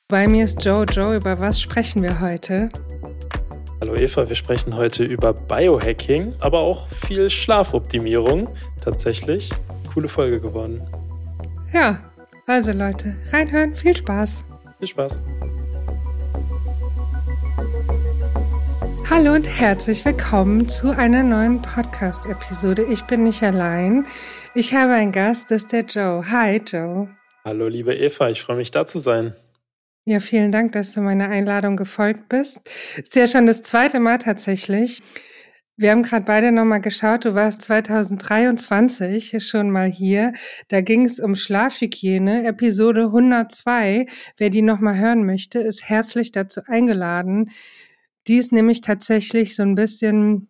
Bei mir ist Joe. Joe, über was sprechen wir heute? Hallo Eva, wir sprechen heute über Biohacking, aber auch viel Schlafoptimierung. Tatsächlich, coole Folge geworden. Ja, also Leute, reinhören, viel Spaß. Viel Spaß. Hallo und herzlich willkommen zu einer neuen Podcast-Episode. Ich bin nicht allein. Ich habe einen Gast, das ist der Joe. Hi Joe. Hallo liebe Eva, ich freue mich da zu sein. Ja, vielen Dank, dass du meiner Einladung gefolgt bist. Ist ja schon das zweite Mal tatsächlich. Wir haben gerade beide nochmal geschaut, du warst 2023 schon mal hier. Da ging es um Schlafhygiene, Episode 102. Wer die nochmal hören möchte, ist herzlich dazu eingeladen. Die ist nämlich tatsächlich so ein bisschen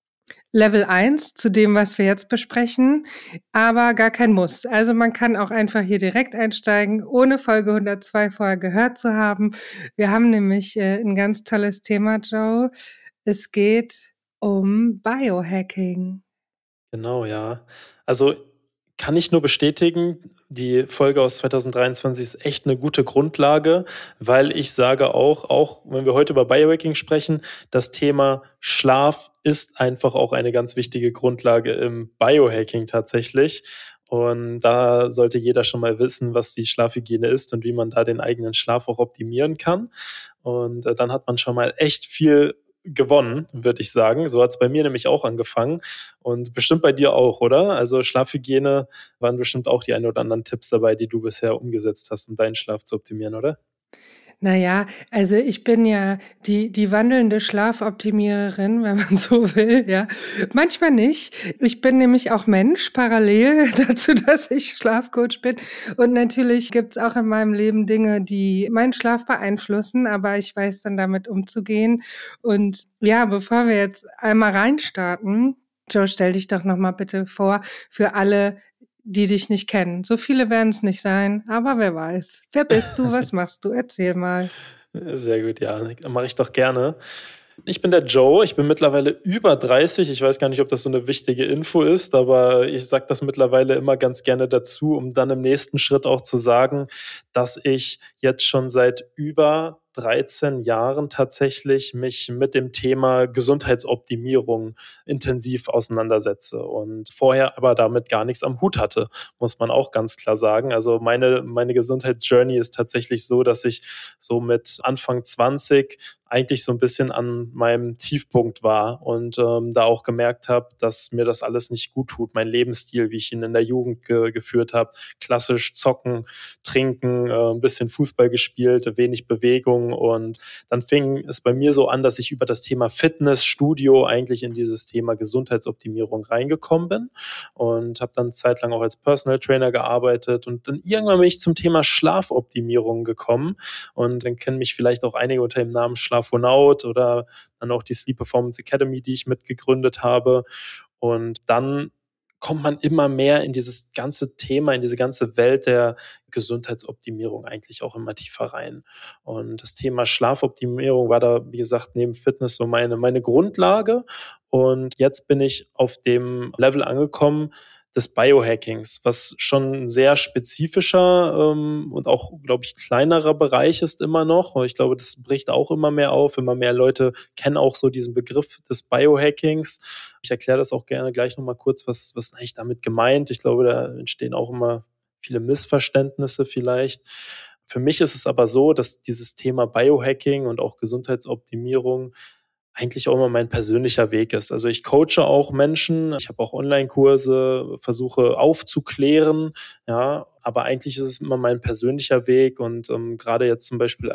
Level 1 zu dem, was wir jetzt besprechen, aber gar kein Muss. Also man kann auch einfach hier direkt einsteigen, ohne Folge 102 vorher gehört zu haben. Wir haben nämlich ein ganz tolles Thema, Joe. Es geht um Biohacking. Genau, ja. Also kann ich nur bestätigen, die Folge aus 2023 ist echt eine gute Grundlage, weil ich sage auch wenn wir heute über Biohacking sprechen, das Thema Schlaf ist einfach auch eine ganz wichtige Grundlage im Biohacking tatsächlich. Und da sollte jeder schon mal wissen, was die Schlafhygiene ist und wie man da den eigenen Schlaf auch optimieren kann. Und dann hat man schon mal echt viel gewonnen, würde ich sagen. So hat es bei mir nämlich auch angefangen und bestimmt bei dir auch, oder? Also Schlafhygiene waren bestimmt auch die ein oder anderen Tipps dabei, die du bisher umgesetzt hast, um deinen Schlaf zu optimieren, oder? Naja, also ich bin ja die wandelnde Schlafoptimiererin, wenn man so will, ja. Manchmal nicht. Ich bin nämlich auch Mensch, parallel dazu, dass ich Schlafcoach bin. Und natürlich gibt's auch in meinem Leben Dinge, die meinen Schlaf beeinflussen, aber ich weiß dann damit umzugehen. Und ja, bevor wir jetzt einmal reinstarten, Joe, stell dich doch nochmal bitte vor für alle, die dich nicht kennen. So viele werden es nicht sein, aber wer weiß. Wer bist du? Was machst du? Erzähl mal. Sehr gut, ja. Mache ich doch gerne. Ich bin der Joe, ich bin mittlerweile über 30. Ich weiß gar nicht, ob das so eine wichtige Info ist, aber ich sage das mittlerweile immer ganz gerne dazu, um dann im nächsten Schritt auch zu sagen, dass ich jetzt schon seit über 13 Jahren tatsächlich mich mit dem Thema Gesundheitsoptimierung intensiv auseinandersetze und vorher aber damit gar nichts am Hut hatte, muss man auch ganz klar sagen. Also meine Gesundheitsjourney ist tatsächlich so, dass ich so mit Anfang 20 eigentlich so ein bisschen an meinem Tiefpunkt war und da auch gemerkt habe, dass mir das alles nicht gut tut. Mein Lebensstil, wie ich ihn in der Jugend geführt habe, klassisch zocken, trinken, ein bisschen Fußball gespielt, wenig Bewegung, und dann fing es bei mir so an, dass ich über das Thema Fitnessstudio eigentlich in dieses Thema Gesundheitsoptimierung reingekommen bin und habe dann zeitlang auch als Personal Trainer gearbeitet, und dann irgendwann bin ich zum Thema Schlafoptimierung gekommen, und dann kennen mich vielleicht auch einige unter dem Namen Schlafonaut oder dann auch die Sleep Performance Academy, die ich mitgegründet habe. Und dann kommt man immer mehr in dieses ganze Thema, in diese ganze Welt der Gesundheitsoptimierung eigentlich auch immer tiefer rein. Und das Thema Schlafoptimierung war da, wie gesagt, neben Fitness so meine Grundlage. Und jetzt bin ich auf dem Level angekommen des Biohackings, was schon ein sehr spezifischer und auch, glaube ich, kleinerer Bereich ist immer noch. Ich glaube, das bricht auch immer mehr auf. Immer mehr Leute kennen auch so diesen Begriff des Biohackings. Ich erkläre das auch gerne gleich nochmal kurz, was eigentlich damit gemeint. Ich glaube, da entstehen auch immer viele Missverständnisse vielleicht. Für mich ist es aber so, dass dieses Thema Biohacking und auch Gesundheitsoptimierung eigentlich auch immer mein persönlicher Weg ist. Also ich coache auch Menschen, ich habe auch Online-Kurse, versuche aufzuklären, ja, aber eigentlich ist es immer mein persönlicher Weg, und gerade jetzt zum Beispiel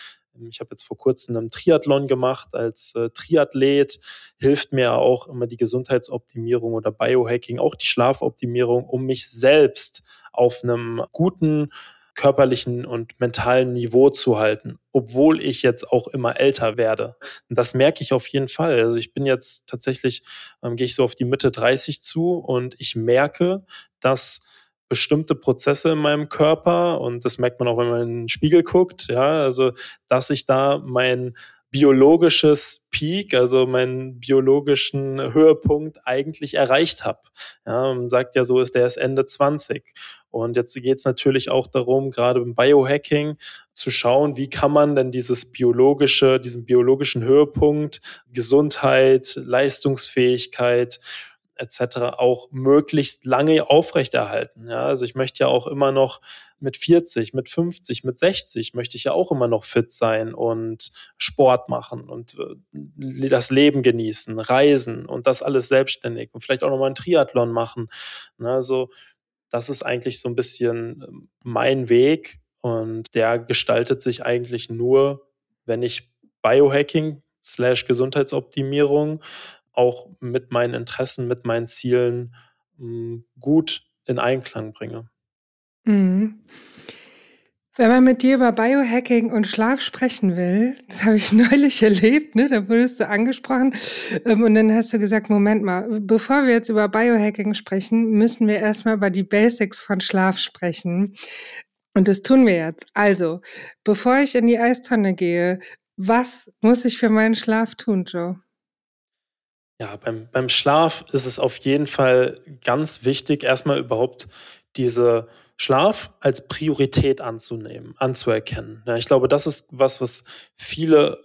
ich habe jetzt vor kurzem einen Triathlon gemacht als Triathlet, hilft mir auch immer die Gesundheitsoptimierung oder Biohacking, auch die Schlafoptimierung, um mich selbst auf einem guten körperlichen und mentalen Niveau zu halten, obwohl ich jetzt auch immer älter werde. Und das merke ich auf jeden Fall. Also ich bin jetzt tatsächlich, gehe ich so auf die Mitte 30 zu, und ich merke, dass bestimmte Prozesse in meinem Körper, und das merkt man auch, wenn man in den Spiegel guckt, ja, also dass ich da mein biologisches Peak, also meinen biologischen Höhepunkt eigentlich erreicht habe. Ja, man sagt ja so, der ist Ende 20. Und jetzt geht es natürlich auch darum, gerade im Biohacking, zu schauen, wie kann man denn diesen biologischen Höhepunkt, Gesundheit, Leistungsfähigkeit etc. auch möglichst lange aufrechterhalten. Ja, also ich möchte ja auch immer noch mit 40, mit 50, mit 60 möchte ich ja auch immer noch fit sein und Sport machen und das Leben genießen, reisen und das alles selbstständig und vielleicht auch nochmal einen Triathlon machen. Also das ist eigentlich so ein bisschen mein Weg und der gestaltet sich eigentlich nur, wenn ich Biohacking / Gesundheitsoptimierung auch mit meinen Interessen, mit meinen Zielen gut in Einklang bringe. Mhm. Wenn man mit dir über Biohacking und Schlaf sprechen will, das habe ich neulich erlebt, ne? Da wurdest du angesprochen und dann hast du gesagt, Moment mal, bevor wir jetzt über Biohacking sprechen, müssen wir erstmal über die Basics von Schlaf sprechen. Und das tun wir jetzt. Also, bevor ich in die Eistonne gehe, was muss ich für meinen Schlaf tun, Joe? Ja, beim Schlaf ist es auf jeden Fall ganz wichtig, erstmal überhaupt diese Schlaf als Priorität anzuerkennen. Ja, ich glaube, das ist was viele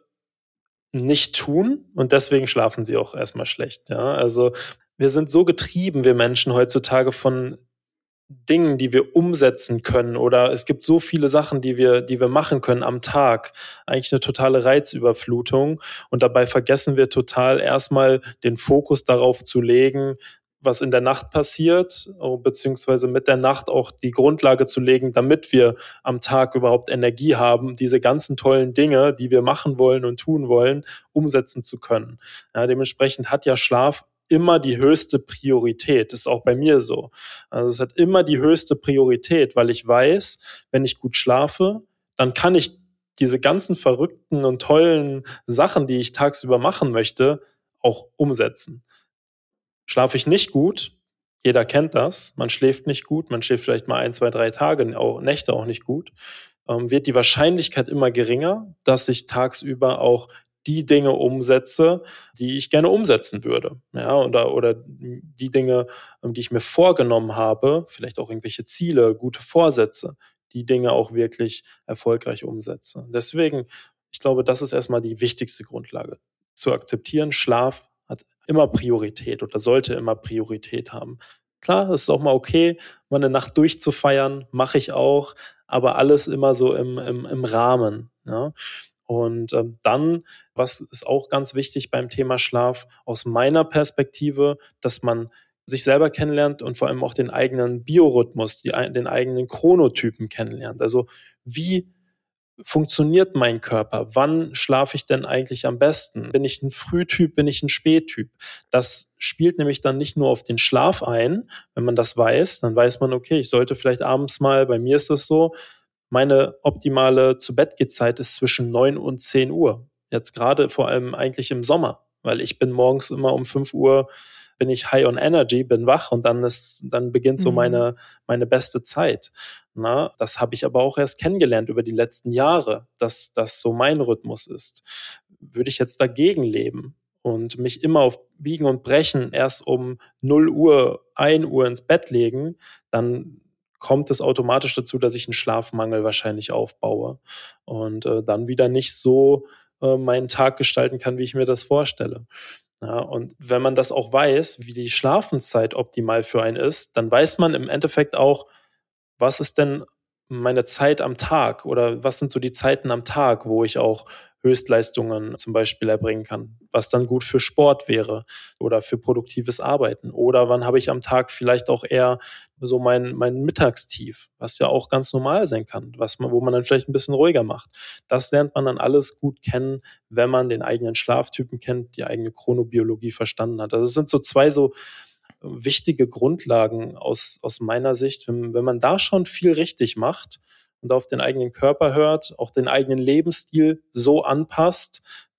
nicht tun und deswegen schlafen sie auch erstmal schlecht. Ja, also wir sind so getrieben, wir Menschen heutzutage von Dingen, die wir umsetzen können oder es gibt so viele Sachen, die wir machen können am Tag. Eigentlich eine totale Reizüberflutung und dabei vergessen wir total erstmal den Fokus darauf zu legen, was in der Nacht passiert, beziehungsweise mit der Nacht auch die Grundlage zu legen, damit wir am Tag überhaupt Energie haben, diese ganzen tollen Dinge, die wir machen wollen und tun wollen, umsetzen zu können. Ja, dementsprechend hat ja Schlaf immer die höchste Priorität. Das ist auch bei mir so. Also es hat immer die höchste Priorität, weil ich weiß, wenn ich gut schlafe, dann kann ich diese ganzen verrückten und tollen Sachen, die ich tagsüber machen möchte, auch umsetzen. Schlafe ich nicht gut, jeder kennt das, man schläft nicht gut, man schläft vielleicht mal 1, 2, 3 Tage, auch Nächte auch nicht gut, wird die Wahrscheinlichkeit immer geringer, dass ich tagsüber auch die Dinge umsetze, die ich gerne umsetzen würde. Ja, oder die Dinge, die ich mir vorgenommen habe, vielleicht auch irgendwelche Ziele, gute Vorsätze, die Dinge auch wirklich erfolgreich umsetze. Deswegen, ich glaube, das ist erstmal die wichtigste Grundlage. Zu akzeptieren, Schlaf hat immer Priorität oder sollte immer Priorität haben. Klar, es ist auch mal okay, mal eine Nacht durchzufeiern, mache ich auch, aber alles immer so im Rahmen. Ja? Und dann, was ist auch ganz wichtig beim Thema Schlaf, aus meiner Perspektive, dass man sich selber kennenlernt und vor allem auch den eigenen Biorhythmus, den eigenen Chronotypen kennenlernt. Also wie funktioniert mein Körper? Wann schlafe ich denn eigentlich am besten? Bin ich ein Frühtyp, bin ich ein Spättyp? Das spielt nämlich dann nicht nur auf den Schlaf ein. Wenn man das weiß, dann weiß man, okay, ich sollte vielleicht abends mal, bei mir ist das so, meine optimale Zu-Bett-Geh-Zeit ist zwischen 9 und 10 Uhr. Jetzt gerade vor allem eigentlich im Sommer, weil ich bin morgens immer um 5 Uhr bin ich high on energy, bin wach und dann beginnt so meine beste Zeit. Na, das habe ich aber auch erst kennengelernt über die letzten Jahre, dass das so mein Rhythmus ist. Würde ich jetzt dagegen leben und mich immer auf Biegen und Brechen erst um 0 Uhr, 1 Uhr ins Bett legen, dann kommt es automatisch dazu, dass ich einen Schlafmangel wahrscheinlich aufbaue und dann wieder nicht so meinen Tag gestalten kann, wie ich mir das vorstelle. Ja, und wenn man das auch weiß, wie die Schlafenszeit optimal für einen ist, dann weiß man im Endeffekt auch, was ist denn meine Zeit am Tag oder was sind so die Zeiten am Tag, wo ich auch Höchstleistungen zum Beispiel erbringen kann, was dann gut für Sport wäre oder für produktives Arbeiten. Oder wann habe ich am Tag vielleicht auch eher so mein Mittagstief, was ja auch ganz normal sein kann, wo man dann vielleicht ein bisschen ruhiger macht. Das lernt man dann alles gut kennen, wenn man den eigenen Schlaftypen kennt, die eigene Chronobiologie verstanden hat. Also es sind so zwei so wichtige Grundlagen aus meiner Sicht. Wenn man da schon viel richtig macht und auf den eigenen Körper hört, auch den eigenen Lebensstil so anpasst,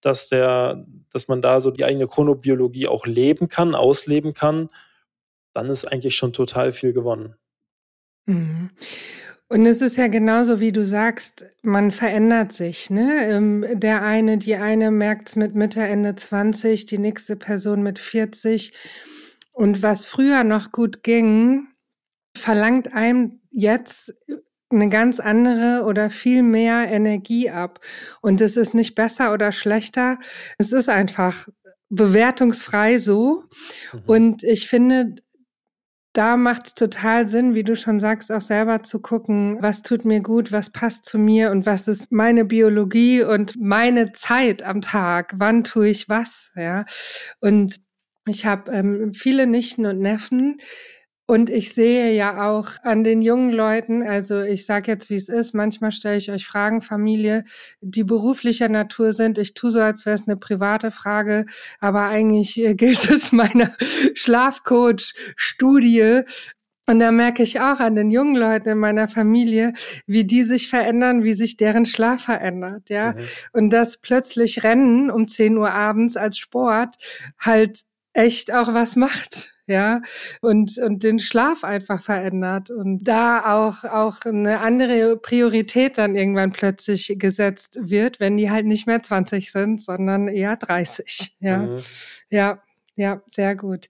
dass man da so die eigene Chronobiologie auch leben kann, ausleben kann, dann ist eigentlich schon total viel gewonnen. Mhm. Und es ist ja genauso, wie du sagst, man verändert sich, ne? Die eine merkt's mit Mitte, Ende 20, die nächste Person mit 40. Und was früher noch gut ging, verlangt einem jetzt eine ganz andere oder viel mehr Energie ab. Und es ist nicht besser oder schlechter. Es ist einfach bewertungsfrei so. Und ich finde, da macht es total Sinn, wie du schon sagst, auch selber zu gucken, was tut mir gut, was passt zu mir und was ist meine Biologie und meine Zeit am Tag. Wann tue ich was? Ja. Und ich habe viele Nichten und Neffen. Und ich sehe ja auch an den jungen Leuten, also ich sage jetzt, wie es ist, manchmal stelle ich euch Fragen, Familie, die beruflicher Natur sind. Ich tue so, als wäre es eine private Frage, aber eigentlich gilt es meiner Schlafcoach-Studie. Und da merke ich auch an den jungen Leuten in meiner Familie, wie die sich verändern, wie sich deren Schlaf verändert, ja. Und dass plötzlich Rennen um 10 Uhr abends als Sport halt echt auch was macht. Ja, und den Schlaf einfach verändert und da auch eine andere Priorität dann irgendwann plötzlich gesetzt wird, wenn die halt nicht mehr 20 sind, sondern eher 30. Ja, ja, sehr gut.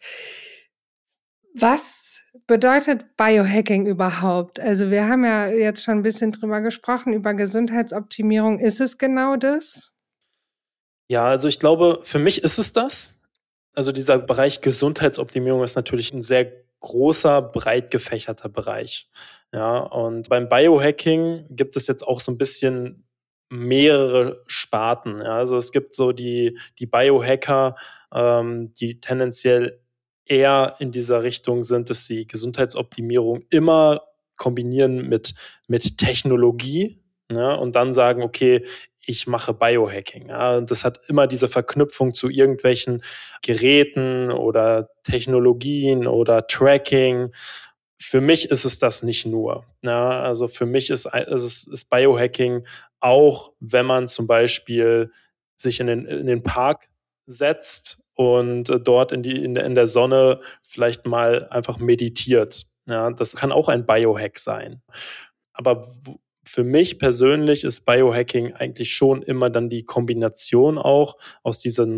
Was bedeutet Biohacking überhaupt? Also wir haben ja jetzt schon ein bisschen drüber gesprochen, über Gesundheitsoptimierung. Ist es genau das? Ja, also ich glaube, für mich ist es das. Also dieser Bereich Gesundheitsoptimierung ist natürlich ein sehr großer, breit gefächerter Bereich. Ja, und beim Biohacking gibt es jetzt auch so ein bisschen mehrere Sparten. Ja, also es gibt so die Biohacker, die tendenziell eher in dieser Richtung sind, dass sie Gesundheitsoptimierung immer kombinieren mit Technologie, ne, und dann sagen, okay, ich mache Biohacking. Ja, und das hat immer diese Verknüpfung zu irgendwelchen Geräten oder Technologien oder Tracking. Für mich ist es das nicht nur. Ja, also für mich ist Biohacking auch, wenn man zum Beispiel sich in den Park setzt und dort in der Sonne vielleicht mal einfach meditiert. Ja, das kann auch ein Biohack sein. Aber für mich persönlich ist Biohacking eigentlich schon immer dann die Kombination auch aus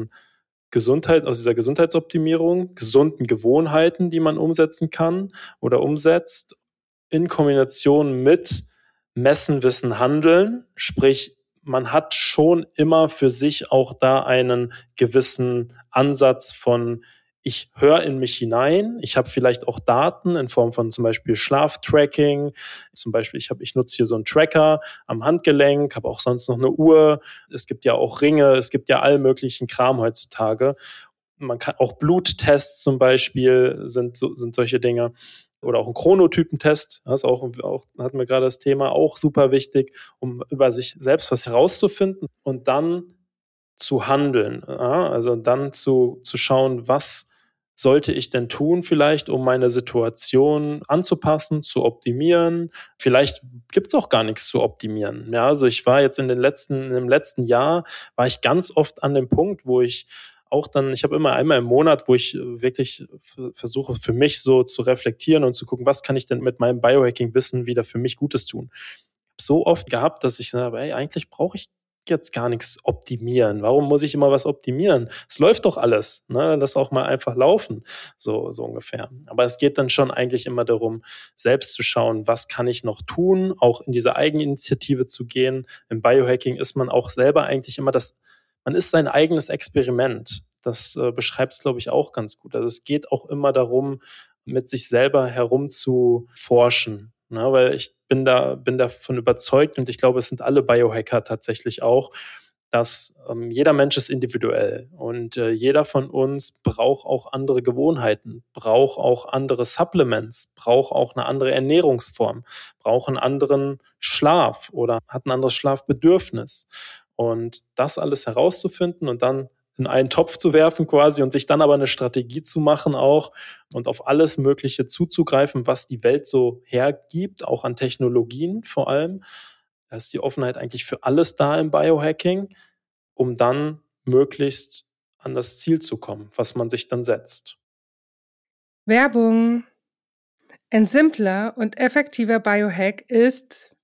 aus dieser Gesundheitsoptimierung, gesunden Gewohnheiten, die man umsetzen kann oder umsetzt, in Kombination mit Messen, Wissen, Handeln. Sprich, man hat schon immer für sich auch da einen gewissen Ansatz von, ich höre in mich hinein, ich habe vielleicht auch Daten in Form von zum Beispiel Schlaftracking, zum Beispiel ich nutze hier so einen Tracker am Handgelenk, habe auch sonst noch eine Uhr, es gibt ja auch Ringe, es gibt ja all möglichen Kram heutzutage. Man kann auch Bluttests zum Beispiel sind solche Dinge oder auch ein Chronotypentest, das hatten wir gerade das Thema, auch super wichtig, um über sich selbst was herauszufinden und dann zu handeln. Ja? Also dann zu schauen, was sollte ich denn tun vielleicht, um meine Situation anzupassen, zu optimieren. Vielleicht gibt es auch gar nichts zu optimieren. Ja, also ich war jetzt im letzten Jahr, war ich ganz oft an dem Punkt, wo ich ich habe immer einmal im Monat, wo ich wirklich versuche, für mich so zu reflektieren und zu gucken, was kann ich denn mit meinem Biohacking-Wissen wieder für mich Gutes tun. Ich habe so oft gehabt, dass ich sage, ey, eigentlich brauche ich jetzt gar nichts optimieren. Warum muss ich immer was optimieren? Es läuft doch alles, ne? Lass auch mal einfach laufen, so ungefähr. Aber es geht dann schon eigentlich immer darum, selbst zu schauen, was kann ich noch tun, auch in diese Eigeninitiative zu gehen. Im Biohacking ist man auch selber eigentlich immer man ist sein eigenes Experiment. Das beschreibt es, glaube ich, auch ganz gut. Also es geht auch immer darum, mit sich selber herumzuforschen. Ne, weil ich bin davon überzeugt und ich glaube, es sind alle Biohacker tatsächlich auch, dass jeder Mensch ist individuell und jeder von uns braucht auch andere Gewohnheiten, braucht auch andere Supplements, braucht auch eine andere Ernährungsform, braucht einen anderen Schlaf oder hat ein anderes Schlafbedürfnis. Und das alles herauszufinden und dann in einen Topf zu werfen quasi und sich dann aber eine Strategie zu machen auch und auf alles Mögliche zuzugreifen, was die Welt so hergibt, auch an Technologien vor allem. Da ist die Offenheit eigentlich für alles da im Biohacking, um dann möglichst an das Ziel zu kommen, was man sich dann setzt. Werbung. Ein simpler und effektiver Biohack ist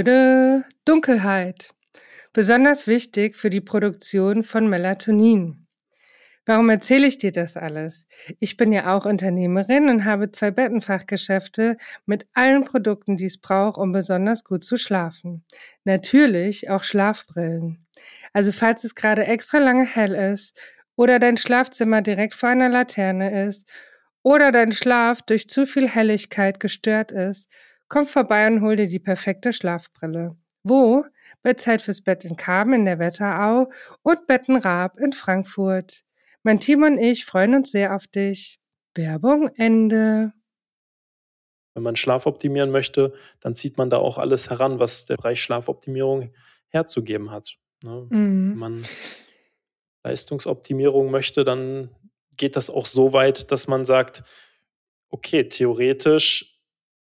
Dunkelheit. Besonders wichtig für die Produktion von Melatonin. Warum erzähle ich dir das alles? Ich bin ja auch Unternehmerin und habe 2 Bettenfachgeschäfte mit allen Produkten, die es braucht, um besonders gut zu schlafen. Natürlich auch Schlafbrillen. Also falls es gerade extra lange hell ist oder dein Schlafzimmer direkt vor einer Laterne ist oder dein Schlaf durch zu viel Helligkeit gestört ist, komm vorbei und hol dir die perfekte Schlafbrille. Wo? Bei Zeit fürs Bett in Karben in der Wetterau und Bettenraab in Frankfurt. Mein Team und ich freuen uns sehr auf dich. Werbung Ende. Wenn man Schlaf optimieren möchte, dann zieht man da auch alles heran, was der Bereich Schlafoptimierung herzugeben hat. Ne? Wenn man Leistungsoptimierung möchte, dann geht das auch so weit, dass man sagt, okay, theoretisch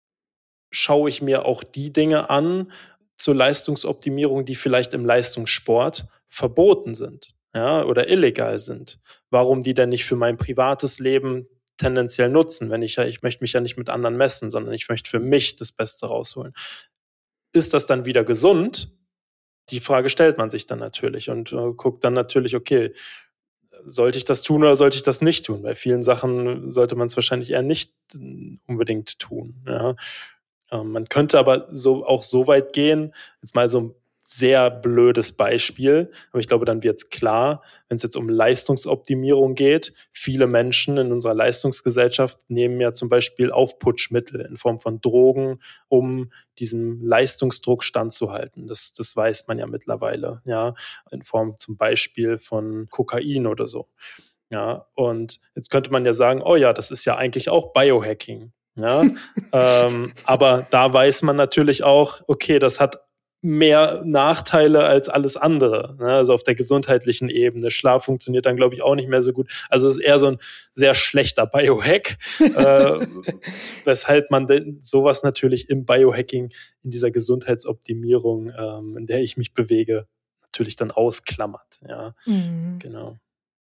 schaue ich mir auch die Dinge an zur Leistungsoptimierung, die vielleicht im Leistungssport verboten sind, ja, oder illegal sind. Warum die denn nicht für mein privates Leben tendenziell nutzen, wenn ich möchte mich ja nicht mit anderen messen, sondern ich möchte für mich das Beste rausholen. Ist das dann wieder gesund? Die Frage stellt man sich dann natürlich und guckt dann natürlich, okay, sollte ich das tun oder sollte ich das nicht tun? Bei vielen Sachen sollte man es wahrscheinlich eher nicht unbedingt tun. Ja. Man könnte aber auch so weit gehen, jetzt mal so ein sehr blödes Beispiel, aber ich glaube, dann wird es klar, wenn es jetzt um Leistungsoptimierung geht. Viele Menschen in unserer Leistungsgesellschaft nehmen ja zum Beispiel Aufputschmittel in Form von Drogen, um diesem Leistungsdruck standzuhalten. Das weiß man ja mittlerweile, ja, in Form zum Beispiel von Kokain oder so. Ja, und jetzt könnte man ja sagen, oh ja, das ist ja eigentlich auch Biohacking. Ja, aber da weiß man natürlich auch, okay, das hat mehr Nachteile als alles andere. Ne? Also auf der gesundheitlichen Ebene. Schlaf funktioniert dann, glaube ich, auch nicht mehr so gut. Also es ist eher so ein sehr schlechter Biohack, weshalb man sowas natürlich im Biohacking, in dieser Gesundheitsoptimierung, in der ich mich bewege, natürlich dann ausklammert. Ja, genau.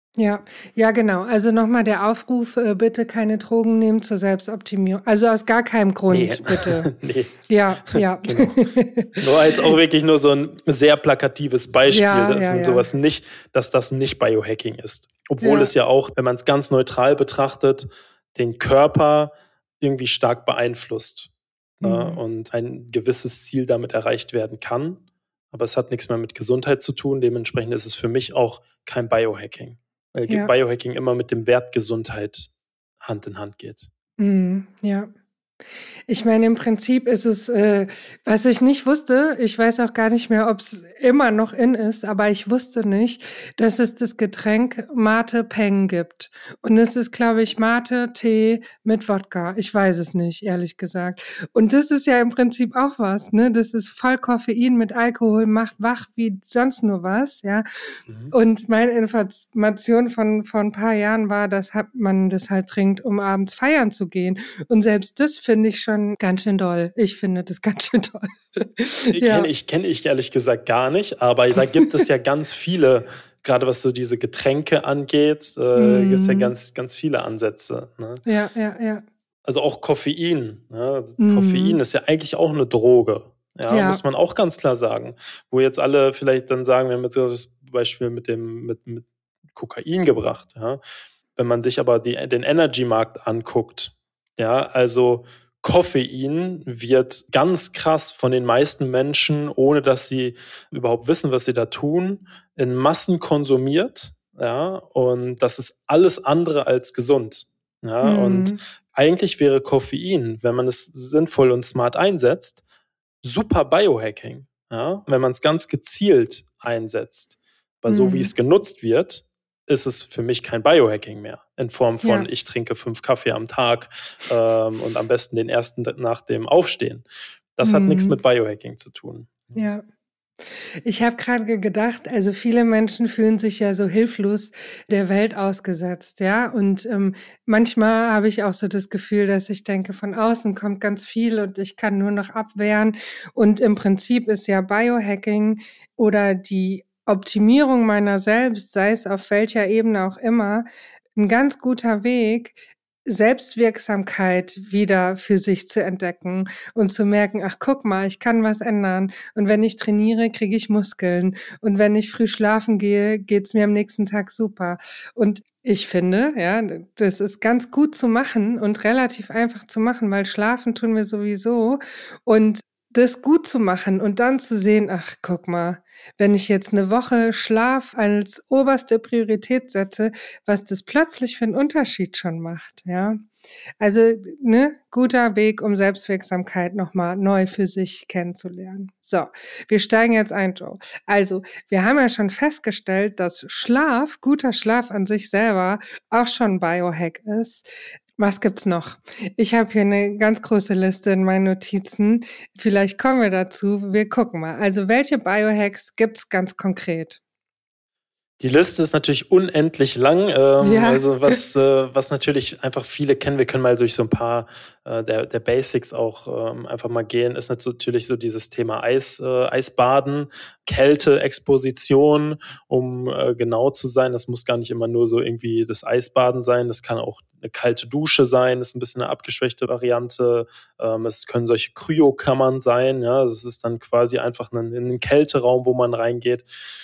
Ja, genau. Also nochmal der Aufruf, bitte keine Drogen nehmen zur Selbstoptimierung. Also aus gar keinem Grund, bitte. Nee. Ja. Genau. Nur als auch wirklich nur so ein sehr plakatives Beispiel, dass das nicht Biohacking ist. Obwohl es ja auch, wenn man es ganz neutral betrachtet, den Körper irgendwie stark beeinflusst und ein gewisses Ziel damit erreicht werden kann. Aber es hat nichts mehr mit Gesundheit zu tun. Dementsprechend ist es für mich auch kein Biohacking. Weil Biohacking immer mit dem Wert Gesundheit Hand in Hand geht. Ja. Ich meine, im Prinzip ist es, was ich nicht wusste, ich weiß auch gar nicht mehr, ob es immer noch in ist, aber ich wusste nicht, dass es das Getränk Mate Peng gibt. Und es ist, glaube ich, Mate Tee mit Wodka. Ich weiß es nicht, ehrlich gesagt. Und das ist ja im Prinzip auch was, ne? Das ist voll Koffein mit Alkohol, macht wach wie sonst nur was, ja. Und meine Information von ein paar Jahren war, dass man das halt trinkt, um abends feiern zu gehen. Und selbst das finde ich schon ganz schön doll. Ich finde das ganz schön toll. Kenne ich ehrlich gesagt gar nicht, aber da gibt es ja ganz viele, gerade was so diese Getränke angeht, gibt es ja ganz, ganz viele Ansätze. Ne? Ja. Also auch Koffein. Ne? Koffein ist ja eigentlich auch eine Droge. Ja, muss man auch ganz klar sagen. Wo jetzt alle vielleicht dann sagen, wir haben jetzt das Beispiel mit Kokain gebracht. Ja? Wenn man sich aber den Energy-Markt anguckt, ja, also Koffein wird ganz krass von den meisten Menschen, ohne dass sie überhaupt wissen, was sie da tun, in Massen konsumiert. Ja, und das ist alles andere als gesund. Ja, und eigentlich wäre Koffein, wenn man es sinnvoll und smart einsetzt, super Biohacking. Ja, wenn man es ganz gezielt einsetzt. Aber so wie es genutzt wird, ist es für mich kein Biohacking mehr. In Form von, ich trinke 5 Kaffee am Tag und am besten den ersten nach dem Aufstehen. Das hat nichts mit Biohacking zu tun. Ja. Ich habe gerade gedacht, also viele Menschen fühlen sich ja so hilflos der Welt ausgesetzt, ja. Und manchmal habe ich auch so das Gefühl, dass ich denke, von außen kommt ganz viel und ich kann nur noch abwehren. Und im Prinzip ist ja Biohacking oder die Optimierung meiner selbst, sei es auf welcher Ebene auch immer, ein ganz guter Weg, Selbstwirksamkeit wieder für sich zu entdecken und zu merken, ach guck mal, ich kann was ändern. Und wenn ich trainiere, kriege ich Muskeln. Und wenn ich früh schlafen gehe, geht's mir am nächsten Tag super. Und ich finde, ja, das ist ganz gut zu machen und relativ einfach zu machen, weil schlafen tun wir sowieso. Und das gut zu machen und dann zu sehen, ach, guck mal, wenn ich jetzt eine Woche Schlaf als oberste Priorität setze, was das plötzlich für einen Unterschied schon macht, ja. Also, ne, guter Weg, um Selbstwirksamkeit nochmal neu für sich kennenzulernen. So, wir steigen jetzt ein, Joe. Also, wir haben ja schon festgestellt, dass Schlaf, guter Schlaf an sich selber auch schon ein Biohack ist. Was gibt's noch? Ich habe hier eine ganz große Liste in meinen Notizen. Vielleicht kommen wir dazu. Wir gucken mal. Also, welche Biohacks gibt's ganz konkret? Die Liste ist natürlich unendlich lang, Ja. also was natürlich einfach viele kennen. Wir können mal durch so ein paar der Basics auch einfach mal gehen, ist natürlich so dieses Thema Eisbaden, Kälteexposition, um genau zu sein. Das muss gar nicht immer nur so irgendwie das Eisbaden sein, das kann auch eine kalte Dusche sein, das ist ein bisschen eine abgeschwächte Variante. Es können solche Kryokammern sein, ja, das ist dann quasi einfach ein Kälteraum, wo man reingeht.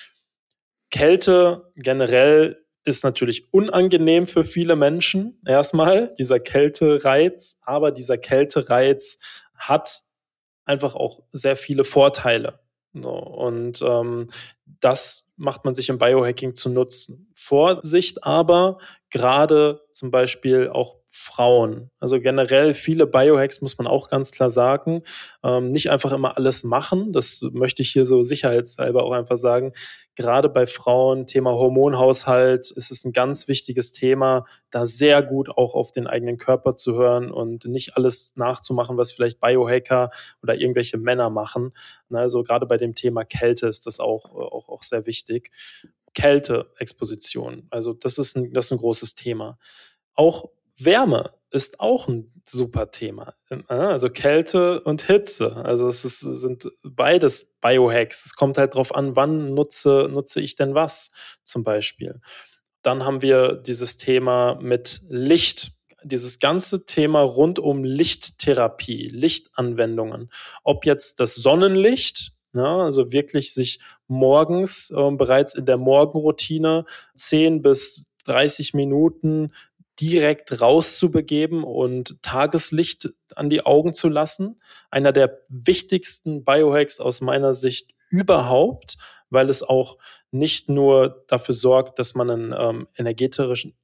Kälte generell ist natürlich unangenehm für viele Menschen, erstmal, dieser Kältereiz, aber dieser Kältereiz hat einfach auch sehr viele Vorteile. So, und das macht man sich im Biohacking zu nutzen. Vorsicht aber, gerade zum Beispiel auch Frauen. Also generell viele Biohacks, muss man auch ganz klar sagen. Nicht einfach immer alles machen. Das möchte ich hier so sicherheitshalber auch einfach sagen. Gerade bei Frauen, Thema Hormonhaushalt, ist es ein ganz wichtiges Thema, da sehr gut auch auf den eigenen Körper zu hören und nicht alles nachzumachen, was vielleicht Biohacker oder irgendwelche Männer machen. Also gerade bei dem Thema Kälte ist das auch sehr wichtig. Kälteexposition, also das ist ein großes Thema. Auch Wärme ist auch ein super Thema. Also Kälte und Hitze. Also sind beides Biohacks. Es kommt halt drauf an, wann nutze ich denn was zum Beispiel. Dann haben wir dieses Thema mit Licht. Dieses ganze Thema rund um Lichttherapie, Lichtanwendungen. Ob jetzt das Sonnenlicht, ja, also wirklich sich morgens bereits in der Morgenroutine 10 bis 30 Minuten direkt rauszubegeben und Tageslicht an die Augen zu lassen. Einer der wichtigsten Biohacks aus meiner Sicht überhaupt, weil es auch nicht nur dafür sorgt, dass man einen energetischen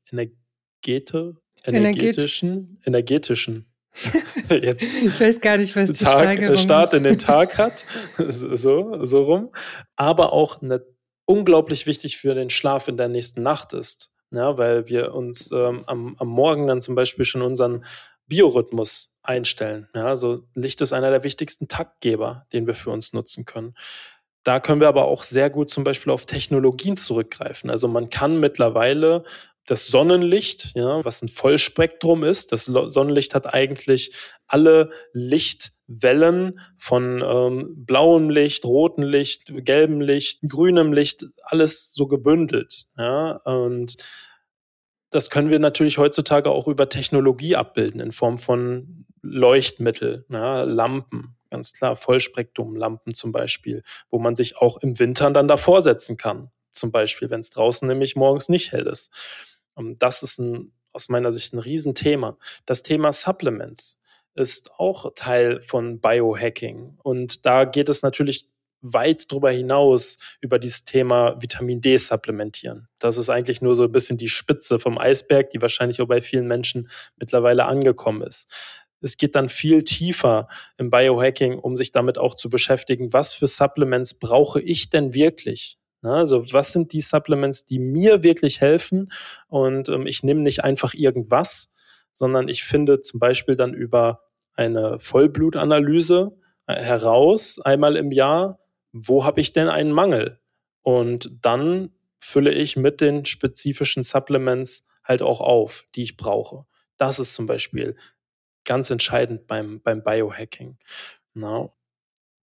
Ich weiß gar nicht, was die Steigerung Start ist. in den Tag hat, so rum, aber auch unglaublich wichtig für den Schlaf in der nächsten Nacht ist. Ja, weil wir uns am Morgen dann zum Beispiel schon unseren Biorhythmus einstellen. Ja, also Licht ist einer der wichtigsten Taktgeber, den wir für uns nutzen können. Da können wir aber auch sehr gut zum Beispiel auf Technologien zurückgreifen. Also man kann mittlerweile das Sonnenlicht, ja, was ein Vollspektrum ist, das Sonnenlicht hat eigentlich alle Lichtwellen von blauem Licht, rotem Licht, gelbem Licht, grünem Licht, alles so gebündelt. Ja, und das können wir natürlich heutzutage auch über Technologie abbilden, in Form von Leuchtmittel, ja, Lampen, ganz klar, Vollspektrumlampen zum Beispiel, wo man sich auch im Winter dann davor setzen kann, zum Beispiel, wenn es draußen nämlich morgens nicht hell ist. Und das ist aus meiner Sicht ein Riesenthema. Das Thema Supplements ist auch Teil von Biohacking. Und da geht es natürlich weit drüber hinaus über dieses Thema Vitamin D supplementieren. Das ist eigentlich nur so ein bisschen die Spitze vom Eisberg, die wahrscheinlich auch bei vielen Menschen mittlerweile angekommen ist. Es geht dann viel tiefer im Biohacking, um sich damit auch zu beschäftigen, was für Supplements brauche ich denn wirklich? Also was sind die Supplements, die mir wirklich helfen? Und ich nehme nicht einfach irgendwas, sondern ich finde zum Beispiel dann über eine Vollblutanalyse heraus, einmal im Jahr, wo habe ich denn einen Mangel? Und dann fülle ich mit den spezifischen Supplements halt auch auf, die ich brauche. Das ist zum Beispiel ganz entscheidend beim Biohacking. Na,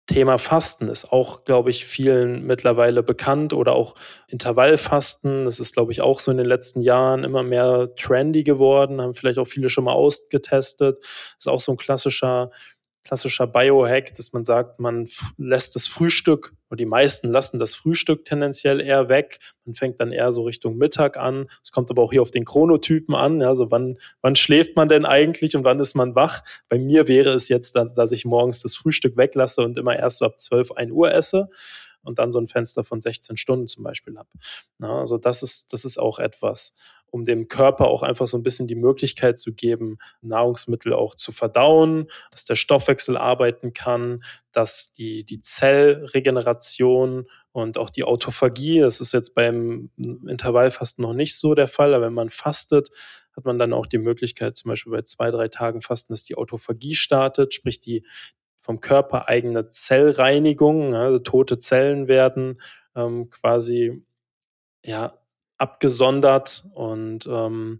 Thema Fasten ist auch, glaube ich, vielen mittlerweile bekannt oder auch Intervallfasten. Das ist, glaube ich, auch so in den letzten Jahren immer mehr trendy geworden, haben vielleicht auch viele schon mal ausgetestet. Das ist auch so ein klassischer Biohack, dass man sagt, man lässt das Frühstück, oder die meisten lassen das Frühstück tendenziell eher weg. Man fängt dann eher so Richtung Mittag an. Es kommt aber auch hier auf den Chronotypen an. Also wann schläft man denn eigentlich und wann ist man wach? Bei mir wäre es jetzt, dass ich morgens das Frühstück weglasse und immer erst so ab 12, 1 Uhr esse und dann so ein Fenster von 16 Stunden zum Beispiel habe. Also das ist auch etwas, um dem Körper auch einfach so ein bisschen die Möglichkeit zu geben, Nahrungsmittel auch zu verdauen, dass der Stoffwechsel arbeiten kann, dass die Zellregeneration und auch die Autophagie, das ist jetzt beim Intervallfasten noch nicht so der Fall, aber wenn man fastet, hat man dann auch die Möglichkeit, zum Beispiel bei 2, 3 Tagen Fasten, dass die Autophagie startet, sprich die vom Körper eigene Zellreinigung, also tote Zellen werden quasi abgesondert und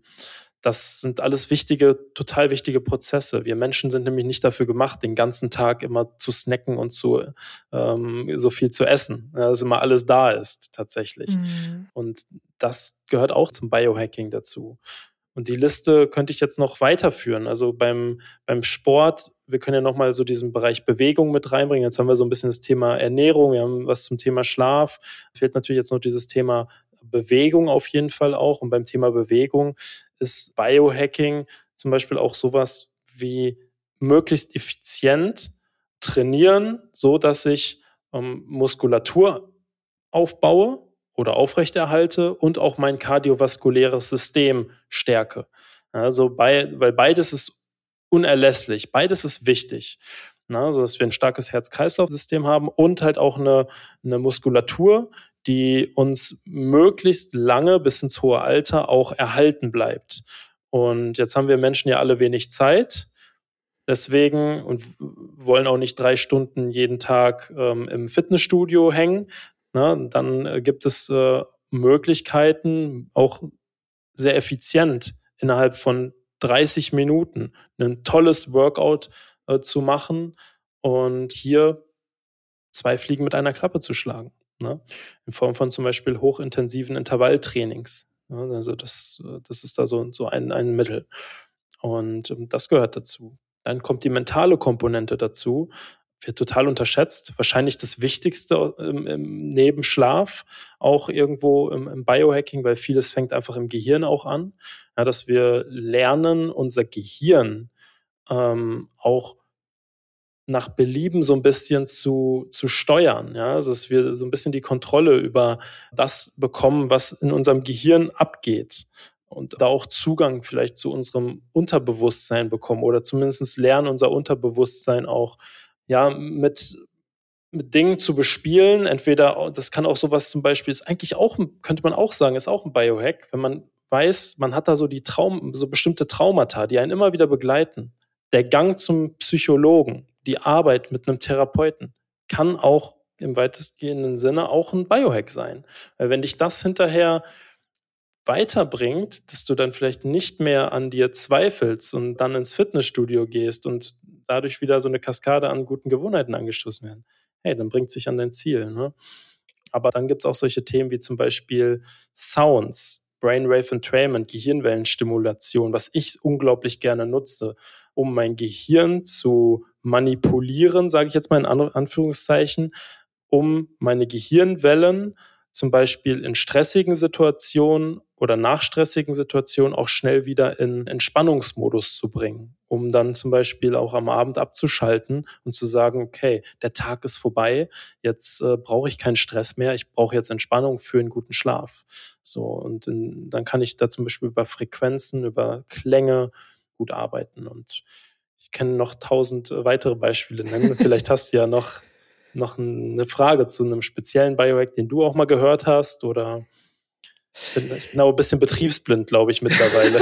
das sind alles total wichtige Prozesse. Wir Menschen sind nämlich nicht dafür gemacht, den ganzen Tag immer zu snacken und so viel zu essen, dass immer alles da ist tatsächlich. Und das gehört auch zum Biohacking dazu. Und die Liste könnte ich jetzt noch weiterführen. Also beim Sport, wir können ja nochmal so diesen Bereich Bewegung mit reinbringen. Jetzt haben wir so ein bisschen das Thema Ernährung, wir haben was zum Thema Schlaf. Fehlt natürlich jetzt noch dieses Thema Bewegung auf jeden Fall auch. Und beim Thema Bewegung ist Biohacking zum Beispiel auch sowas wie möglichst effizient trainieren, so dass ich Muskulatur aufbaue oder aufrechterhalte und auch mein kardiovaskuläres System stärke. Also weil beides ist unerlässlich, beides ist wichtig. Also dass wir ein starkes Herz-Kreislauf-System haben und halt auch eine Muskulatur, die uns möglichst lange bis ins hohe Alter auch erhalten bleibt. Und jetzt haben wir Menschen ja alle wenig Zeit. Deswegen und wollen auch nicht 3 Stunden jeden Tag im Fitnessstudio hängen. Dann gibt es Möglichkeiten, auch sehr effizient innerhalb von 30 Minuten ein tolles Workout zu machen und hier 2 Fliegen mit einer Klappe zu schlagen. In Form von zum Beispiel hochintensiven Intervalltrainings. Also das ist da so ein Mittel. Und das gehört dazu. Dann kommt die mentale Komponente dazu, wird total unterschätzt. Wahrscheinlich das Wichtigste neben Schlaf, auch irgendwo im Biohacking, weil vieles fängt einfach im Gehirn auch an, dass wir lernen, unser Gehirn auch nach Belieben so ein bisschen zu steuern. Also dass wir so ein bisschen die Kontrolle über das bekommen, was in unserem Gehirn abgeht. Und da auch Zugang vielleicht zu unserem Unterbewusstsein bekommen oder zumindest lernen, unser Unterbewusstsein auch mit Dingen zu bespielen. Entweder, das kann auch sowas zum Beispiel, ist eigentlich auch, könnte man auch sagen, ist auch ein Biohack, wenn man weiß, man hat da so so bestimmte Traumata, die einen immer wieder begleiten. Der Gang zum Psychologen, die Arbeit mit einem Therapeuten kann auch im weitestgehenden Sinne auch ein Biohack sein. Weil wenn dich das hinterher weiterbringt, dass du dann vielleicht nicht mehr an dir zweifelst und dann ins Fitnessstudio gehst und dadurch wieder so eine Kaskade an guten Gewohnheiten angestoßen werden, hey, dann bringt es dich an dein Ziel. Aber dann gibt es auch solche Themen wie zum Beispiel Sounds, Brainwave Entrainment, Gehirnwellenstimulation, was ich unglaublich gerne nutze, um mein Gehirn zu manipulieren, sage ich jetzt mal in Anführungszeichen, um meine Gehirnwellen zum Beispiel in stressigen Situationen oder nach stressigen Situationen auch schnell wieder in Entspannungsmodus zu bringen, um dann zum Beispiel auch am Abend abzuschalten und zu sagen, okay, der Tag ist vorbei, jetzt brauche ich keinen Stress mehr, ich brauche jetzt Entspannung für einen guten Schlaf. So, und dann kann ich da zum Beispiel über Frequenzen, über Klänge gut arbeiten. Und ich kann noch 1000 weitere Beispiele nennen. Vielleicht hast du ja noch eine Frage zu einem speziellen Biohack, den du auch mal gehört hast, oder ich bin aber ein bisschen betriebsblind, glaube ich, mittlerweile.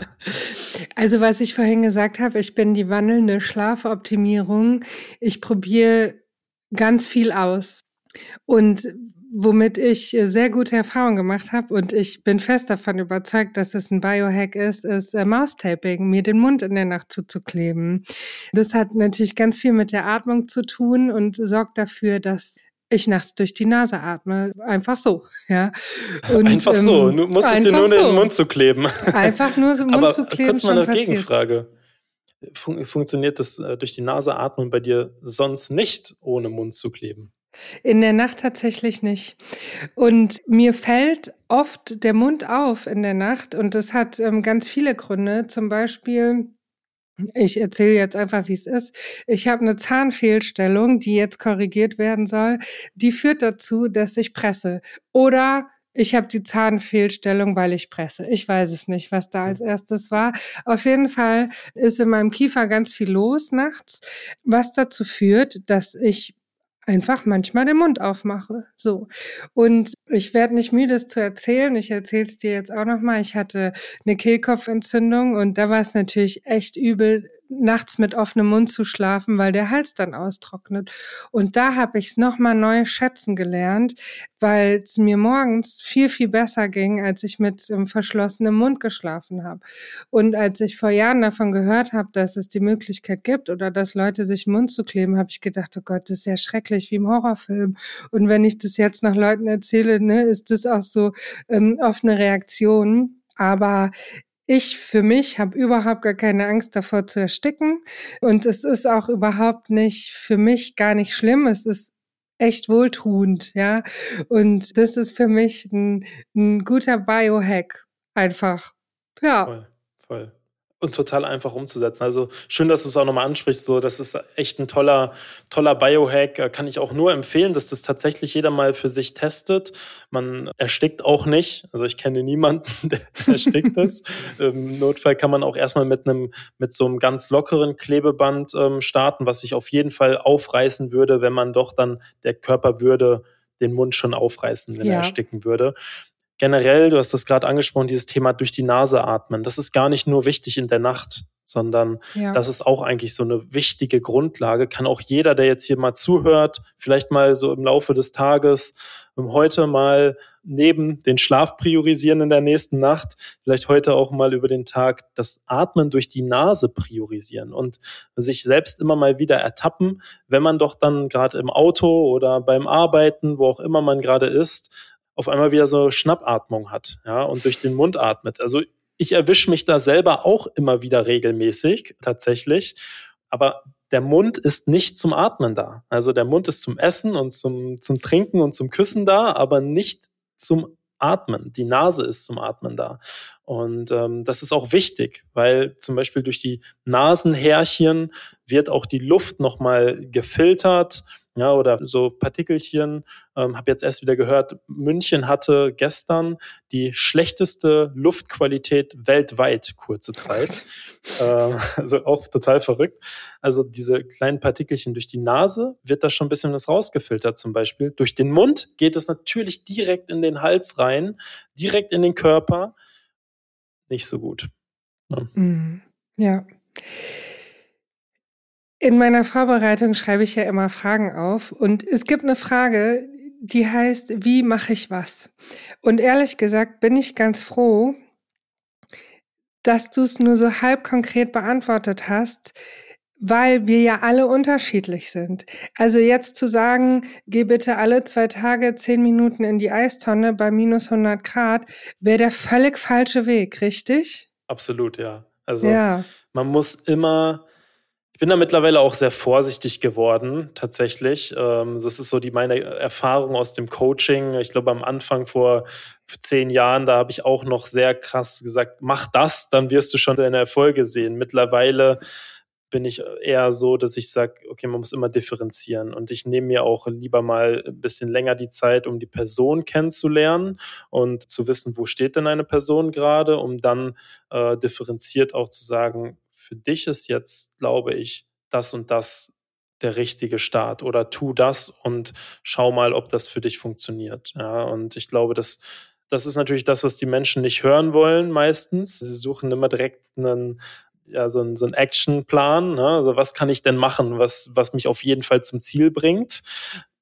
Also was ich vorhin gesagt habe, ich bin die wandelnde Schlafoptimierung. Ich probiere ganz viel aus. Und womit ich sehr gute Erfahrungen gemacht habe und ich bin fest davon überzeugt, dass es ein Biohack ist Mouse-Taping, mir den Mund in der Nacht zuzukleben. Das hat natürlich ganz viel mit der Atmung zu tun und sorgt dafür, dass ich nachts durch die Nase atme. Einfach so, ja. Und, einfach so, du musstest dir nur so in den Mund zu kleben. Einfach nur so im Mund zu kleben. Kurz mal eine Gegenfrage. Funktioniert das durch die Nase atmen bei dir sonst nicht ohne Mund zu kleben? In der Nacht tatsächlich nicht. Und mir fällt oft der Mund auf in der Nacht und das hat ganz viele Gründe. Zum Beispiel, ich erzähle jetzt einfach, wie es ist. Ich habe eine Zahnfehlstellung, die jetzt korrigiert werden soll. Die führt dazu, dass ich presse. Oder ich habe die Zahnfehlstellung, weil ich presse. Ich weiß es nicht, was da als erstes war. Auf jeden Fall ist in meinem Kiefer ganz viel los nachts, was dazu führt, dass ich einfach manchmal den Mund aufmache. So. Und ich werde nicht müde, es zu erzählen. Ich erzähle es dir jetzt auch nochmal. Ich hatte eine Kehlkopfentzündung und da war es natürlich echt übel, nachts mit offenem Mund zu schlafen, weil der Hals dann austrocknet. Und da habe ich es nochmal neu schätzen gelernt, weil es mir morgens viel, viel besser ging, als ich mit verschlossenem Mund geschlafen habe. Und als ich vor Jahren davon gehört habe, dass es die Möglichkeit gibt oder dass Leute sich den Mund zu kleben, habe ich gedacht, oh Gott, das ist ja schrecklich wie im Horrorfilm. Und wenn ich das jetzt noch Leuten erzähle, ne, ist das auch so offene Reaktion. Aber ich für mich habe überhaupt gar keine Angst davor zu ersticken und es ist auch überhaupt nicht für mich gar nicht schlimm. Es ist echt wohltuend, ja. Und das ist für mich ein guter Biohack einfach. Ja. Voll, voll. Und total einfach umzusetzen. Also schön, dass du es auch nochmal ansprichst. So, das ist echt ein toller Biohack. Kann ich auch nur empfehlen, dass das tatsächlich jeder mal für sich testet. Man erstickt auch nicht. Also ich kenne niemanden, der erstickt ist. Im Notfall kann man auch erstmal mit so einem ganz lockeren Klebeband starten, was sich auf jeden Fall aufreißen würde, wenn man doch dann, der Körper würde den Mund schon aufreißen, wenn er ersticken würde. Generell, du hast das gerade angesprochen, dieses Thema durch die Nase atmen. Das ist gar nicht nur wichtig in der Nacht, sondern das ist auch eigentlich so eine wichtige Grundlage. Kann auch jeder, der jetzt hier mal zuhört, vielleicht mal so im Laufe des Tages, heute mal neben den Schlaf priorisieren in der nächsten Nacht, vielleicht heute auch mal über den Tag das Atmen durch die Nase priorisieren und sich selbst immer mal wieder ertappen, wenn man doch dann gerade im Auto oder beim Arbeiten, wo auch immer man gerade ist, auf einmal wieder so Schnappatmung hat, ja, und durch den Mund atmet. Also ich erwische mich da selber auch immer wieder regelmäßig, tatsächlich. Aber der Mund ist nicht zum Atmen da. Also der Mund ist zum Essen und zum Trinken und zum Küssen da, aber nicht zum Atmen. Die Nase ist zum Atmen da. Und das ist auch wichtig, weil zum Beispiel durch die Nasenhärchen wird auch die Luft nochmal gefiltert. Ja, oder so Partikelchen. Habe jetzt erst wieder gehört, München hatte gestern die schlechteste Luftqualität weltweit, kurze Zeit. Also auch total verrückt. Also diese kleinen Partikelchen durch die Nase wird da schon ein bisschen was rausgefiltert zum Beispiel. Durch den Mund geht es natürlich direkt in den Hals rein, direkt in den Körper. Nicht so gut. Ja. In meiner Vorbereitung schreibe ich ja immer Fragen auf und es gibt eine Frage, die heißt, wie mache ich was? Und ehrlich gesagt bin ich ganz froh, dass du es nur so halb konkret beantwortet hast, weil wir ja alle unterschiedlich sind. Also jetzt zu sagen, geh bitte alle 2 Tage 10 Minuten in die Eistonne bei minus 100 Grad, wäre der völlig falsche Weg, richtig? Absolut, ja. Also man muss immer... Ich bin da mittlerweile auch sehr vorsichtig geworden, tatsächlich. Das ist so meine Erfahrung aus dem Coaching. Ich glaube, am Anfang vor 10 Jahren, da habe ich auch noch sehr krass gesagt, mach das, dann wirst du schon deine Erfolge sehen. Mittlerweile bin ich eher so, dass ich sage, okay, man muss immer differenzieren. Und ich nehme mir auch lieber mal ein bisschen länger die Zeit, um die Person kennenzulernen und zu wissen, wo steht denn eine Person gerade, um dann differenziert auch zu sagen, für dich ist jetzt, glaube ich, das und das der richtige Start oder tu das und schau mal, ob das für dich funktioniert. Ja, und ich glaube, das ist natürlich das, was die Menschen nicht hören wollen meistens. Sie suchen immer direkt so einen Actionplan. Ne? Also was kann ich denn machen, was mich auf jeden Fall zum Ziel bringt?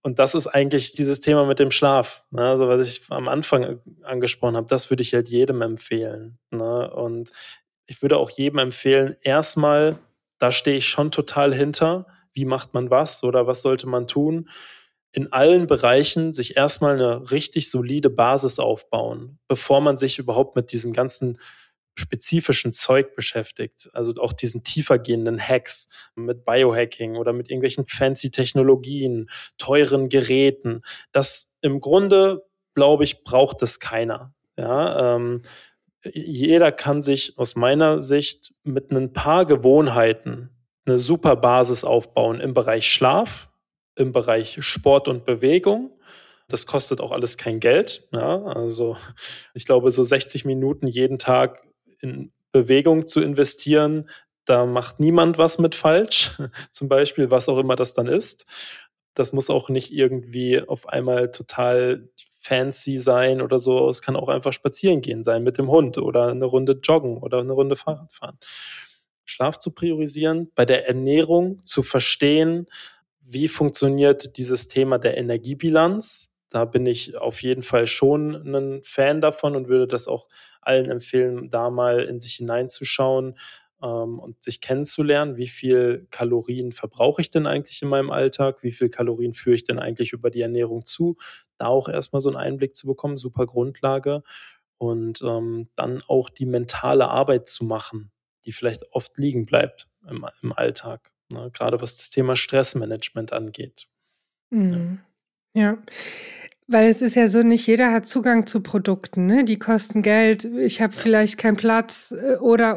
Und das ist eigentlich dieses Thema mit dem Schlaf. Ne? Also was ich am Anfang angesprochen habe, das würde ich halt jedem empfehlen. Ne? Und ich würde auch jedem empfehlen, erstmal, da stehe ich schon total hinter, wie macht man was oder was sollte man tun, in allen Bereichen sich erstmal eine richtig solide Basis aufbauen, bevor man sich überhaupt mit diesem ganzen spezifischen Zeug beschäftigt, also auch diesen tiefergehenden Hacks mit Biohacking oder mit irgendwelchen fancy Technologien, teuren Geräten. Das im Grunde, glaube ich, braucht es keiner. Ja, jeder kann sich aus meiner Sicht mit ein paar Gewohnheiten eine super Basis aufbauen im Bereich Schlaf, im Bereich Sport und Bewegung. Das kostet auch alles kein Geld. Ja? Also ich glaube, so 60 Minuten jeden Tag in Bewegung zu investieren, da macht niemand was mit falsch. Zum Beispiel, was auch immer das dann ist. Das muss auch nicht irgendwie auf einmal total fancy sein oder so. Es kann auch einfach spazieren gehen sein mit dem Hund oder eine Runde joggen oder eine Runde Fahrrad fahren. Schlaf zu priorisieren, bei der Ernährung zu verstehen, wie funktioniert dieses Thema der Energiebilanz. Da bin ich auf jeden Fall schon ein Fan davon und würde das auch allen empfehlen, da mal in sich hineinzuschauen und sich kennenzulernen, wie viel Kalorien verbrauche ich denn eigentlich in meinem Alltag, wie viel Kalorien führe ich denn eigentlich über die Ernährung zu. Da auch erstmal so einen Einblick zu bekommen, super Grundlage. Und dann auch die mentale Arbeit zu machen, die vielleicht oft liegen bleibt im Alltag, ne? Gerade was das Thema Stressmanagement angeht. Mhm. Ja, weil es ist ja so, nicht jeder hat Zugang zu Produkten, ne? Die kosten Geld, ich habe vielleicht keinen Platz oder,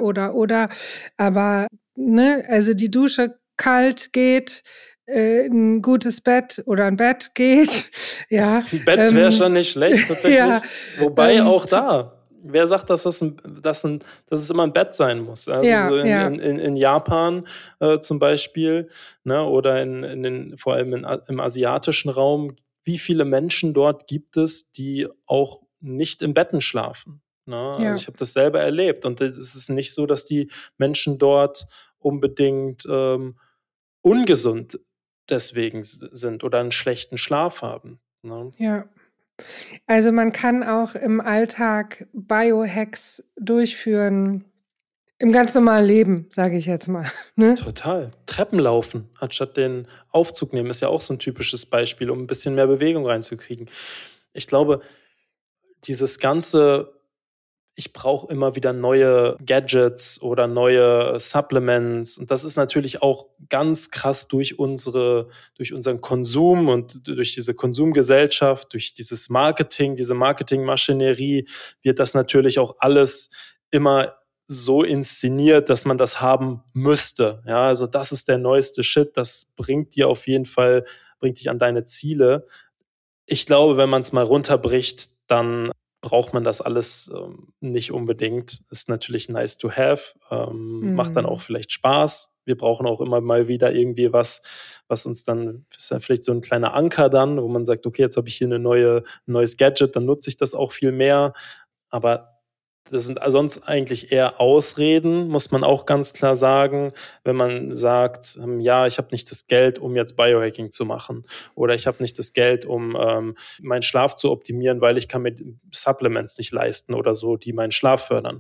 aber ne, also die Dusche kalt geht, ein gutes Bett oder ein Bett geht, ja. Ein Bett wäre schon nicht schlecht, tatsächlich. Ja, Wobei auch da, wer sagt, dass es immer ein Bett sein muss? Also ja, so ja. in Japan zum Beispiel, ne, oder vor allem im asiatischen Raum, wie viele Menschen dort gibt es, die auch nicht in Betten schlafen? Ne? Ja. Also ich habe das selber erlebt und es ist nicht so, dass die Menschen dort unbedingt ungesund deswegen sind oder einen schlechten Schlaf haben. Ne? Ja. Also man kann auch im Alltag Biohacks durchführen, im ganz normalen Leben, sage ich jetzt mal. Ne? Total. Treppen laufen, anstatt den Aufzug nehmen, ist ja auch so ein typisches Beispiel, um ein bisschen mehr Bewegung reinzukriegen. Ich glaube, dieses ganze, ich brauche immer wieder neue Gadgets oder neue Supplements. Und das ist natürlich auch ganz krass durch unseren Konsum und durch diese Konsumgesellschaft, durch dieses Marketing, diese Marketingmaschinerie, wird das natürlich auch alles immer so inszeniert, dass man das haben müsste. Ja, also das ist der neueste Shit, das bringt dich an deine Ziele. Ich glaube, wenn man es mal runterbricht, dann braucht man das alles nicht unbedingt. Ist natürlich nice to have, macht dann auch vielleicht Spaß. Wir brauchen auch immer mal wieder irgendwie was uns dann, ist ja vielleicht so ein kleiner Anker dann, wo man sagt, okay, jetzt habe ich hier ein neues Gadget, dann nutze ich das auch viel mehr. Aber das sind sonst eigentlich eher Ausreden, muss man auch ganz klar sagen, wenn man sagt, ja, ich habe nicht das Geld, um jetzt Biohacking zu machen oder ich habe nicht das Geld, um meinen Schlaf zu optimieren, weil ich kann mir Supplements nicht leisten oder so, die meinen Schlaf fördern.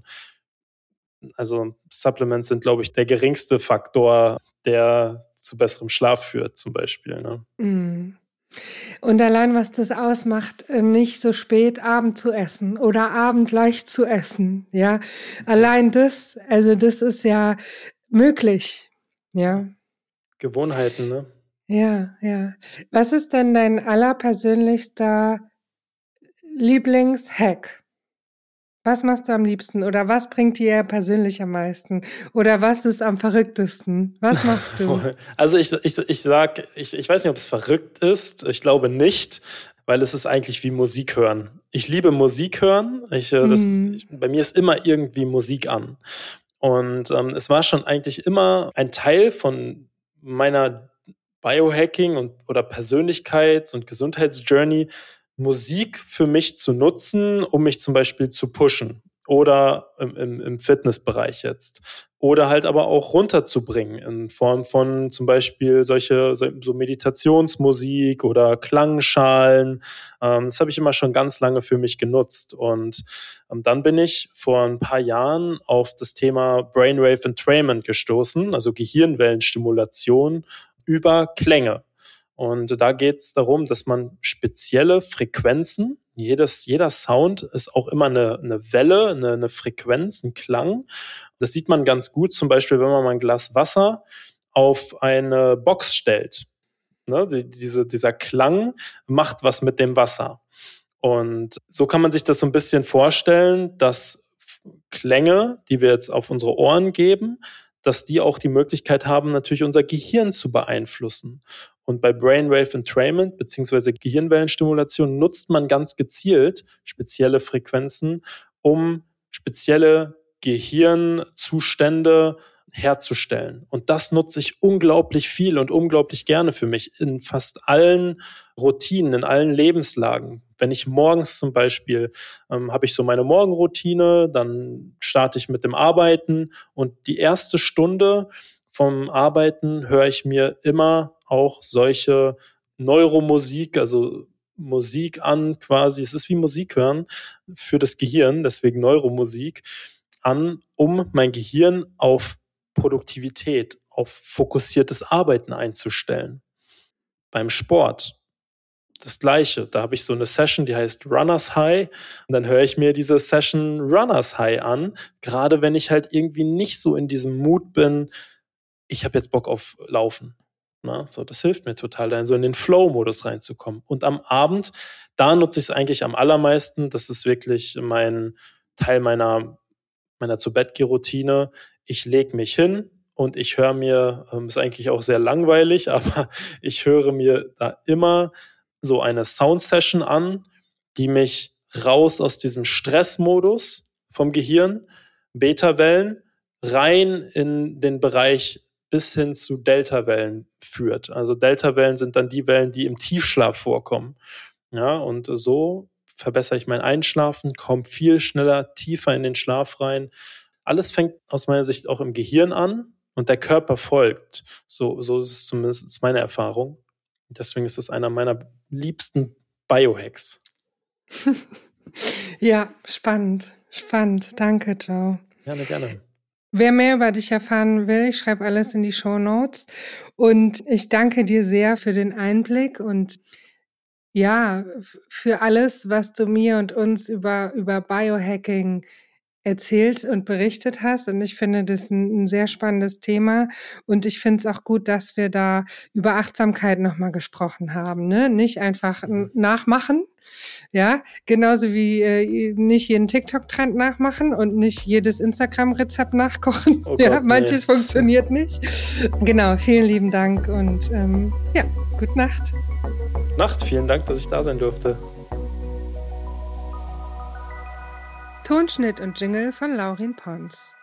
Also Supplements sind, glaube ich, der geringste Faktor, der zu besserem Schlaf führt zum Beispiel. Ne? Mhm. Und allein, was das ausmacht, nicht so spät Abend zu essen oder Abend leicht zu essen, ja. Allein das, also das ist ja möglich, ja. Gewohnheiten, ne? Ja, ja. Was ist denn dein allerpersönlichster Lieblingshack? Was machst du am liebsten oder was bringt dir persönlich am meisten? Oder was ist am verrücktesten? Was machst du? Also ich weiß nicht, ob es verrückt ist. Ich glaube nicht, weil es ist eigentlich wie Musik hören. Ich liebe Musik hören. Bei mir ist immer irgendwie Musik an. Und es war schon eigentlich immer ein Teil von meiner Biohacking oder Persönlichkeits- und Gesundheitsjourney, Musik für mich zu nutzen, um mich zum Beispiel zu pushen oder im Fitnessbereich jetzt. Oder halt aber auch runterzubringen in Form von zum Beispiel so Meditationsmusik oder Klangschalen. Das habe ich immer schon ganz lange für mich genutzt. Und dann bin ich vor ein paar Jahren auf das Thema Brainwave Entrainment gestoßen, also Gehirnwellenstimulation über Klänge. Und da geht es darum, dass man spezielle Frequenzen, jeder Sound ist auch immer eine Welle, eine Frequenz, ein Klang. Das sieht man ganz gut, zum Beispiel, wenn man mal ein Glas Wasser auf eine Box stellt. Ne? Dieser Klang macht was mit dem Wasser. Und so kann man sich das so ein bisschen vorstellen, dass Klänge, die wir jetzt auf unsere Ohren geben, dass die auch die Möglichkeit haben, natürlich unser Gehirn zu beeinflussen. Und bei Brainwave Entrainment bzw. Gehirnwellenstimulation nutzt man ganz gezielt spezielle Frequenzen, um spezielle Gehirnzustände herzustellen. Und das nutze ich unglaublich viel und unglaublich gerne für mich in fast allen Routinen, in allen Lebenslagen. Wenn ich morgens zum Beispiel, habe ich so meine Morgenroutine, dann starte ich mit dem Arbeiten und die erste Stunde vom Arbeiten höre ich mir immer auch solche Neuromusik, also Musik an quasi. Es ist wie Musik hören für das Gehirn, deswegen Neuromusik an, um mein Gehirn auf Produktivität, auf fokussiertes Arbeiten einzustellen. Beim Sport das Gleiche. Da habe ich so eine Session, die heißt Runners High und dann höre ich mir diese Session Runners High an, gerade wenn ich halt irgendwie nicht so in diesem Mut bin, ich habe jetzt Bock auf Laufen. Na, so, das hilft mir total, dann so in den Flow-Modus reinzukommen. Und am Abend, da nutze ich es eigentlich am allermeisten. Das ist wirklich mein Teil meiner Zu-Bett-Geh-Routine. Ich lege mich hin und ich höre mir, ist eigentlich auch sehr langweilig, aber ich höre mir da immer so eine Sound-Session an, die mich raus aus diesem Stressmodus vom Gehirn, Beta-Wellen, rein in den Bereich bis hin zu Delta-Wellen führt. Also Delta-Wellen sind dann die Wellen, die im Tiefschlaf vorkommen. Ja, und so verbessere ich mein Einschlafen, komme viel schneller, tiefer in den Schlaf rein. Alles fängt aus meiner Sicht auch im Gehirn an und der Körper folgt. So ist es zumindest meine Erfahrung. Deswegen ist es einer meiner liebsten Biohacks. Ja, spannend. Danke, Joe. Gerne. Wer mehr über dich erfahren will, ich schreibe alles in die Shownotes. Und ich danke dir sehr für den Einblick und ja, für alles, was du mir und uns über Biohacking erzählt und berichtet hast. Und ich finde das ein sehr spannendes Thema. Und ich finde es auch gut, dass wir da über Achtsamkeit nochmal gesprochen haben. Ne? Nicht einfach nachmachen. Ja, genauso wie nicht jeden TikTok-Trend nachmachen und nicht jedes Instagram-Rezept nachkochen. Oh Gott, manches funktioniert nicht. Genau, vielen lieben Dank und gute Nacht. Vielen Dank, dass ich da sein durfte. Tonschnitt und Jingle von Laurin Pons.